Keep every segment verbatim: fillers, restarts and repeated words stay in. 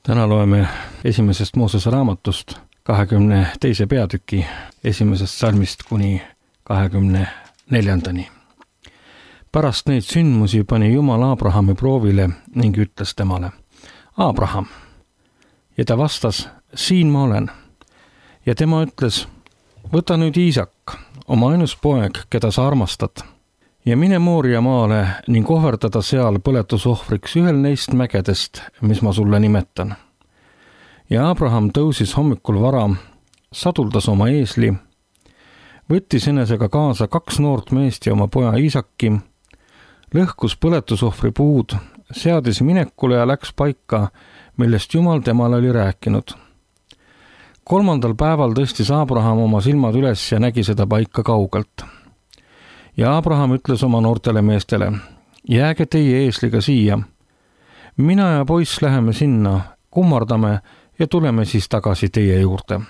Täna loeme esimesest Moosese raamatust kahekümne teise peatüki esimesest salmist kuni kahekümne neljandani. Pärast neid sündmusi pani Jumal Abrahami proovile ning ütles temale: Abraham. Ja ta vastas: siin ma olen. Ja tema ütles: võta nüüd Iisak, oma ainus poeg, keda sa armastad, ja mine Mooria maale ning ohverdada seal põletusohvriks ühel neist mägedest, mis ma sulle nimetan. Ja Abraham tõusis hommikul vara, saduldas oma eesli, võttis enesega kaasa kaks noort meest ja oma poja Iisaki, lõhkus põletusohvri puud, seadis minekule ja läks paika, millest Jumal temale oli rääkinud. Kolmandal päeval tõstis Abraham oma silmad üles ja nägi seda paika kaugelt. Ja Abraham ütles oma noortele meestele: jääge teie eesliga siia. Mina ja poiss läheme sinna, kummardame ja tuleme siis tagasi teie juurde.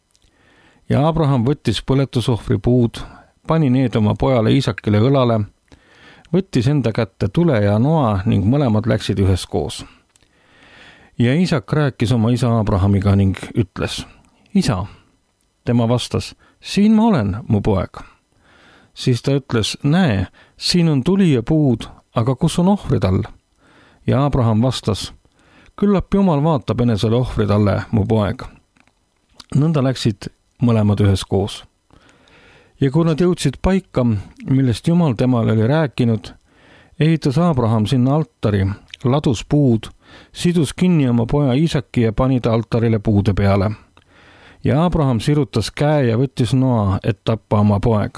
Ja Abraham võttis põletusohvri puud, pani need oma pojale Iisakile õlale, võttis enda kätte tule ja noa ning mõlemad läksid üheskoos. Ja Iisak rääkis oma isa Abrahamiga ning ütles: isa. Tema vastas: siin ma olen, mu poeg. Siis ta ütles: näe, siin on tuli ja puud, aga kus on ohvrid all? Ja Abraham vastas: küllap Jumal vaatab enesele ohvrid alle, mu poeg. Nõnda läksid mõlemad üheskoos. Ja kui nad jõudsid paika, millest Jumal temale oli rääkinud, ehitas Abraham sinna altari, ladus puud, sidus kinni oma poja Iisaki ja pani ta altarile puude peale. Ja Abraham sirutas käe ja võttis noa, et tappa oma poeg.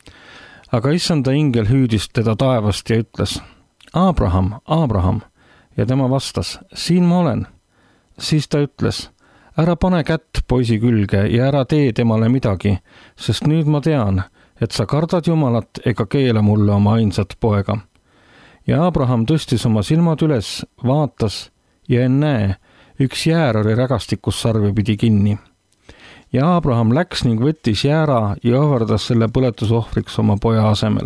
Aga issanda ingel hüüdis teda taevast ja ütles: Abraham, Abraham. Ja tema vastas: siin ma olen. Siis ta ütles: ära pane kätt poisi külge ja ära tee temale midagi, sest nüüd ma tean, et sa kardad Jumalat ega keela mulle oma ainsat poega. Ja Abraham tõstis oma silmad üles, vaatas ja ennäe, üks jäär oli rägastikus sarve pidi kinni. Ja Abraham läks ning võttis jäära ja ohverdas selle põletusohvriks oma poja asemel.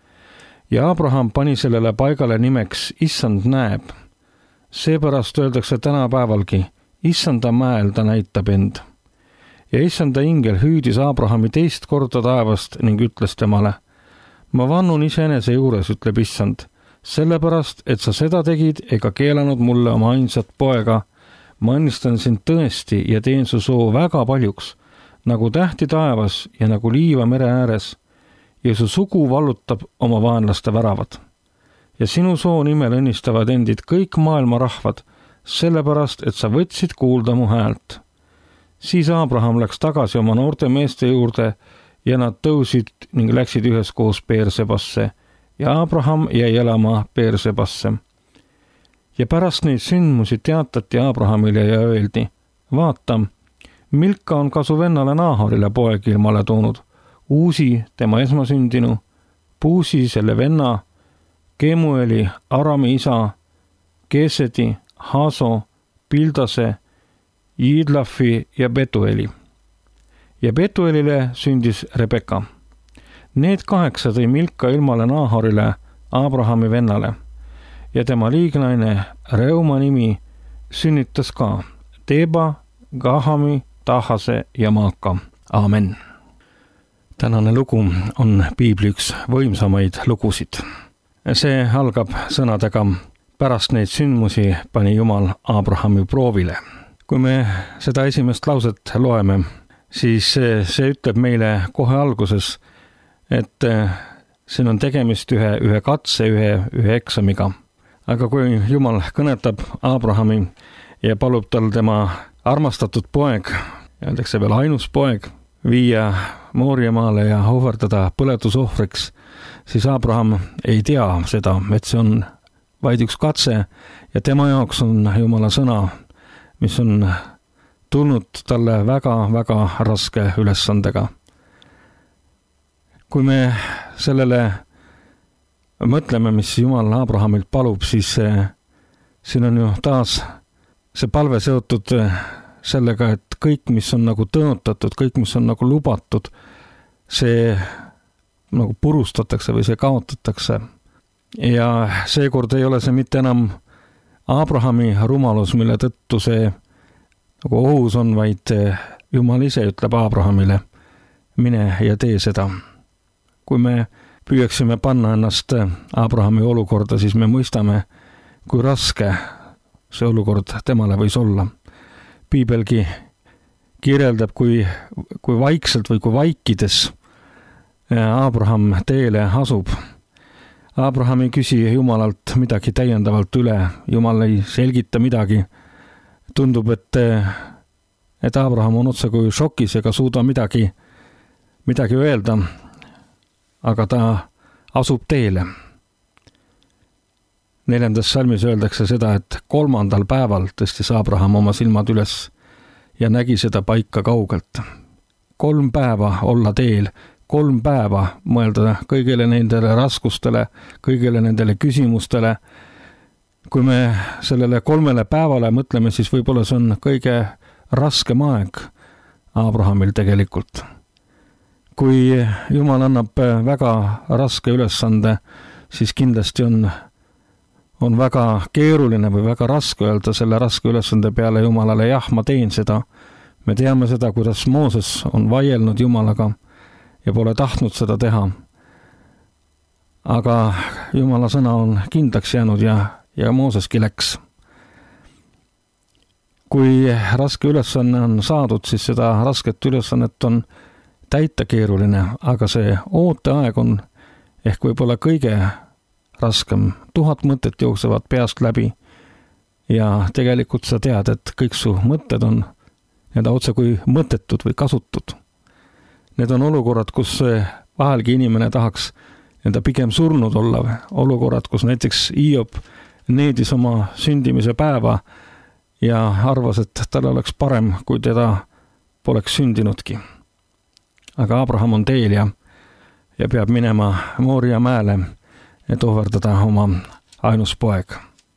Ja Abraham pani sellele paigale nimeks Issand näeb. Seepärast öeldakse tänapäevalgi: Issanda mäel ta näitab end. Ja issanda ingel hüüdis Abrahami teist korda taevast ning ütles temale: ma vannun iseenese juures, ütleb issand, sellepärast, et sa seda tegid ega keelanud mulle oma ainsat poega. Ma õnnistan sind tõesti ja teen su soo väga paljuks, nagu tähti taevas ja nagu liiva mere ääres, ja su sugu vallutab oma vaenlaste väravad. Ja sinu soo nimel õnnistavad endid kõik maailma rahvad, sellepärast, et sa võtsid kuulda mu häält. Siis Abraham läks tagasi oma noorte meeste juurde ja nad tõusid ning läksid üheskoos Beersebasse ja Abraham jäi elama Beersebasse. Ja pärast neid sündmusi teatati Abrahamile ja öeldi: vaata, Milka on ka su vennale Naahorile poeg ilmale toonud, Uusi tema esmasündinu, Puusi selle venna, Kemueli, Arami isa, Kesedi, Haso, Pildase, Jidlafi ja Betueli. Ja Betuelile sündis Rebeka. Need kaheksa tõi Milka ilmale Naahorile, Abrahami vennale, ja tema liignaine Reuma nimi sünnitas ka Teba, Gahami, Tahase ja Maaka. Aamen. Tänane lugu on piibli üks võimsamaid lugusid. See algab sõnadega: pärast neid sündmusi pani Jumal Abrahami proovile. Kui me seda esimest lauset loeme, siis see ütleb meile kohe alguses, et siin on tegemist ühe, ühe katse, ühe, ühe eksamiga. Aga kui Jumal kõnetab Abrahami ja palub tal tema armastatud poeg, öeldakse veel ainus poeg, viia Mooria maale ja ohverdada põletusohvriks, siis Abraham ei tea seda, et see on vaid üks katse ja tema jaoks on Jumala sõna, mis on tulnud talle väga-väga raske ülesandega. Kui me sellele mõtleme, mis Jumal Abrahamilt palub, siis siin on ju taas see palve seotud sellega, et kõik, mis on nagu tõotatud, kõik, mis on nagu lubatud, see nagu purustatakse või see kaotatakse. Ja seekord ei ole see mitte enam Abrahami rumalus, mille tõttu see nagu ohus on, vaid Jumal ise ütleb Abrahamile, mine ja tee seda. Kui me püüaksime panna ennast Abrahami olukorda, siis me mõistame, kui raske see olukord temale võis olla. Piibelgi kirjeldab, kui, kui vaikselt või kui vaikides Abraham teele asub. Abraham ei küsi Jumalalt midagi täiendavalt üle, Jumal ei selgita midagi. Tundub, et, et Abraham on otse kui šokis ega suuda midagi, midagi öelda, aga ta asub teele. Neljandas salmis öeldakse seda, et kolmandal päeval tõstis Abraham oma silmad üles ja nägi seda paika kaugelt. Kolm päeva olla teel, kolm päeva mõelda kõigile nendele raskustele, kõigile nendele küsimustele. Kui me sellele kolmele päevale mõtleme, siis võib-olla see on kõige raskem aeg Abrahamil tegelikult. Kui Jumal annab väga raske ülesande, siis kindlasti on, on väga keeruline või väga raske öelda selle raske ülesande peale Jumalale, jah, ma teen seda. Me teame seda, kuidas Mooses on vaielnud Jumalaga ja pole tahtnud seda teha. Aga Jumala sõna on kindlaks jäänud ja, ja Mooseski läks. Kui raske ülesanne on saadud, siis seda rasket ülesannet on täita keeruline, aga see ooteaeg on ehk võib-olla kõige raskem. Tuhat mõtet jooksevad peast läbi ja tegelikult sa tead, et kõik su mõtted on need otse kui mõttetud või kasutud. Need on olukorrad, kus vahelgi inimene tahaks enda pigem surnud olla. Olukorrad, kus näiteks Hiob needis oma sündimise päeva ja arvas, et tal oleks parem, kui teda poleks sündinudki. Aga Abraham on teel ja, ja peab minema Mooria mäele, et ohverdada oma ainus poeg.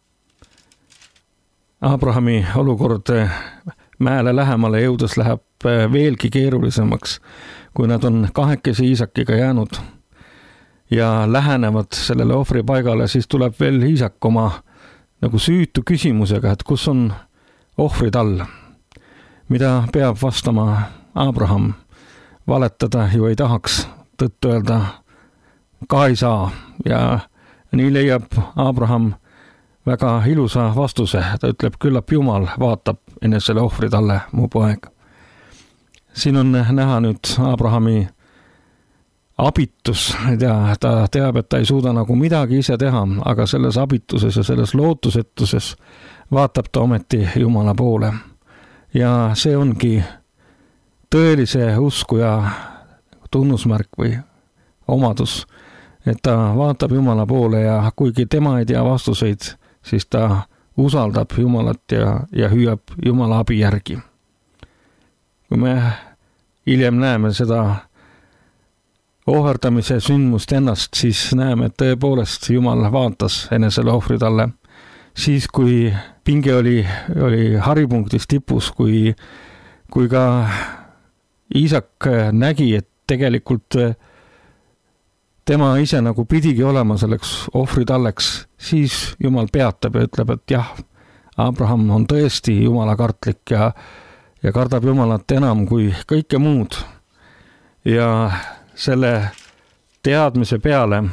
Abrahami olukord mäele lähemale jõudes läheb veelgi keerulisemaks, kui nad on kahekesi Iisakiga jäänud ja lähenevad sellele ohvripaigale, siis tuleb veel Iisak oma nagu süütu küsimusega, et kus on ohvrid all, mida peab vastama Abraham. Valetada ju ei tahaks, tõtt öelda ka ei saa ja nii leiab Abraham väga ilusa vastuse. Ta ütleb, küllap Jumal vaatab enne selle ohvrid alle, mu poeg. Siin on näha nüüd Abrahami abitus, ei tea, ta teab, et ta ei suuda nagu midagi ise teha, aga selles abituses ja selles lootusetuses vaatab ta ometi Jumala poole. Ja see ongi tõelise usku ja tunnusmärk või omadus, et ta vaatab Jumala poole ja kuigi tema ei tea vastuseid, siis ta usaldab Jumalat ja, ja hüüab Jumala abi järgi. Kui me hiljem näeme seda ohverdamise sündmust ennast, siis näeme, et tõepoolest Jumal vaatas enesele ohvrid alle. Siis, kui pinge oli, oli haripunktis tipus, kui, kui ka Iisak nägi, et tegelikult tema ise nagu pidigi olema selleks ohvritalleks, siis Jumal peatab ja ütleb, et jah, Abraham on tõesti Jumala kartlik ja, ja kardab Jumalat enam kui kõike muud. Ja selle teadmise peale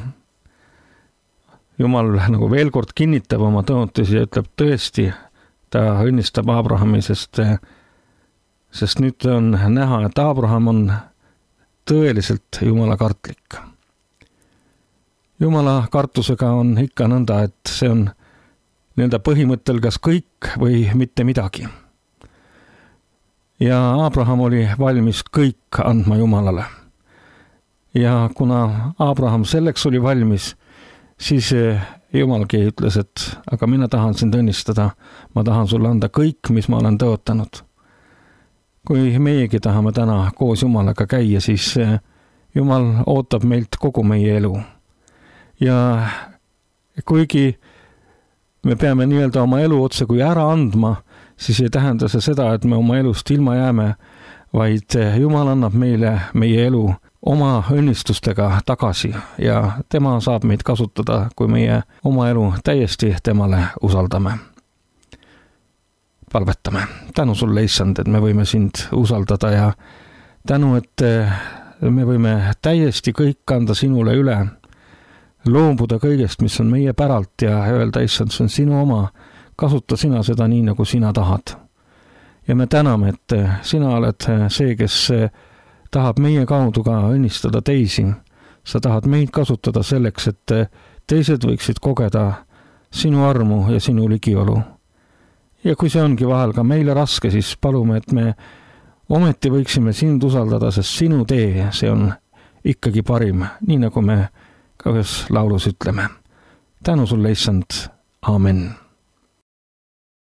Jumal nagu veel kord kinnitab oma tõotusi ja ütleb tõesti, ta õnnistab Abrahami, sest sest nüüd on näha, et Abraham on tõeliselt Jumala kartlik. Jumala kartusega on ikka nõnda, et see on nende põhimõttel kas kõik või mitte midagi. Ja Abraham oli valmis kõik andma Jumalale. Ja kuna Abraham selleks oli valmis, siis Jumalgi ütles, et aga mina tahan sind õnnistada, ma tahan sulle anda kõik, mis ma olen tõotanud. Kui meiegi tahame täna koos Jumalaga käia, siis Jumal ootab meilt kogu meie elu. Ja kuigi me peame nii-öelda oma elu otse kui ära andma, siis ei tähenda see seda, et me oma elust ilma jääme, vaid Jumal annab meile meie elu oma õnnistustega tagasi ja tema saab meid kasutada, kui meie oma elu täiesti temale usaldame. palvetame. Tänu sulle, issand, et me võime sind usaldada ja tänu, et me võime täiesti kõik anda sinule üle, loobuda kõigest, mis on meie päralt ja öelda, issand, see on sinu oma, kasuta sina seda nii, nagu sina tahad. Ja me täname, et sina oled see, kes tahab meie kaudu ka õnnistada teisi. Sa tahad meid kasutada selleks, et teised võiksid kogeda sinu armu ja sinu ligiolu. Ja kui see ongi vahel ka meile raske, siis palume, et me ometi võiksime sind usaldada, sest sinu tee, see on ikkagi parim, nii nagu me ka ühes laulus ütleme. Tänu sulle, issand, aamen.